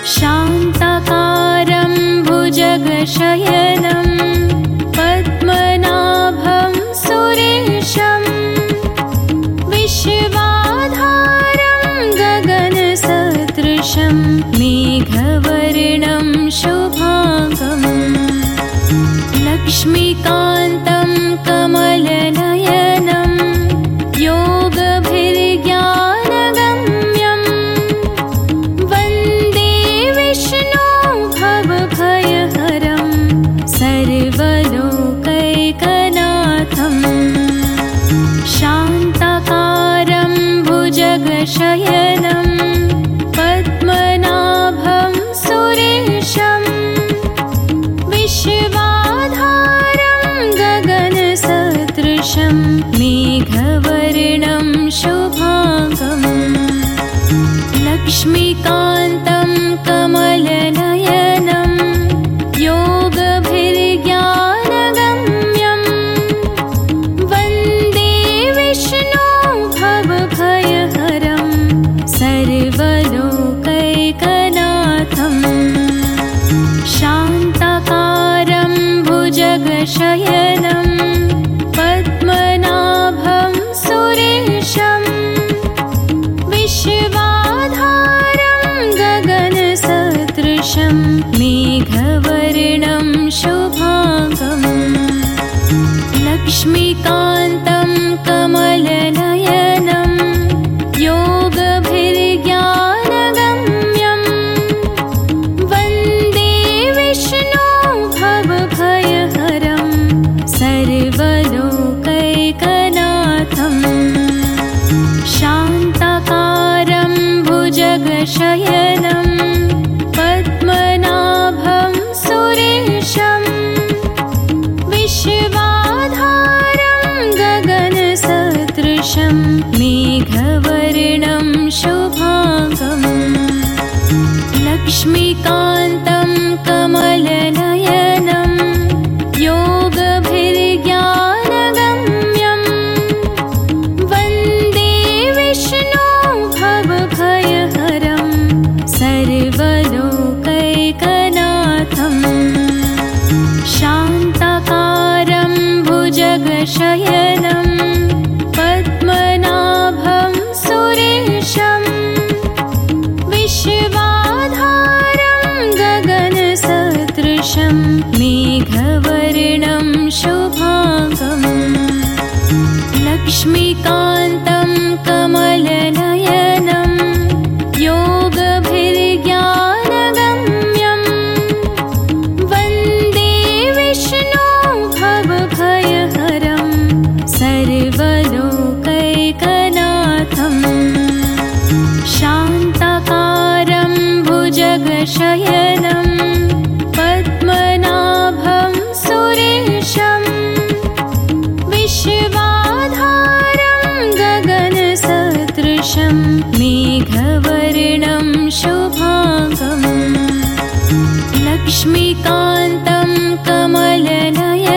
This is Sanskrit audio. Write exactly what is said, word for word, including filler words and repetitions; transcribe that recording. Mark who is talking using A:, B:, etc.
A: शान्ताकारं भुजगशयनं पद्मनाभं सुरेशं विश्वाधारं गगनसदृशं मेघवर्णं शुभाङ्गं लक्ष्मीकान्तं कमलनयनं योगभिर्ज्ञानगम्यं वन्दे विष्णु भवभयहरं सर्वलोकैकनाथं शान्ताकारं भुजगशयनं पद्मनाभं सुरेशं विश्वाधारं गगनसदृशं मेघवर्णं शुभाङ्गं लक्ष्मीकान्तं कमलनयनं योगभिर्ज्ञानगम्यं वन्दे विष्णु भवभयहरं सर्वलोकैकनाथं शान्ताकारं भुजगशयनं पद्मनाभं सुरेशं विश्वाधारं गगनसदृशं मेघवर्णं शुभाङ्गं लक्ष्मीकान्तं कमलनयनं योगभिर्ज्ञानगम्यं वन्दे विष्णु भवभयहरं सर्वलोकैकनाथं शान्ताकारं भुजगशयनं पद्मनाभं सुरेशं विश्वाधारं गगनसदृशं मेघवर्णं शुभाङ्गं लक्ष्मीकान्तं कमलनयनं योगभिर्ज्ञानगम्यं वन्दे विष्णु भवभयहरं सर्वलोकैकनाथं शान्ताकारं भुजगशयनं पद्मनाभं सुरेशं विश्वाधारं गगनसदृशं मेघवर्णं शुभाङ्गं लक्ष्मीकान्तं कमलनयनं योगभिर्ज्ञानगम्यं वन्दे विष्णु भवभयहरं सर्वलोकैकनाथं शान्ताकारं भुजगशयनं पद्मनाभं सुरेशं विश्वाधारं गगनसदृशं मेघवर्णं शुभाङ्गं लक्ष्मीकान्तं कमलनयनं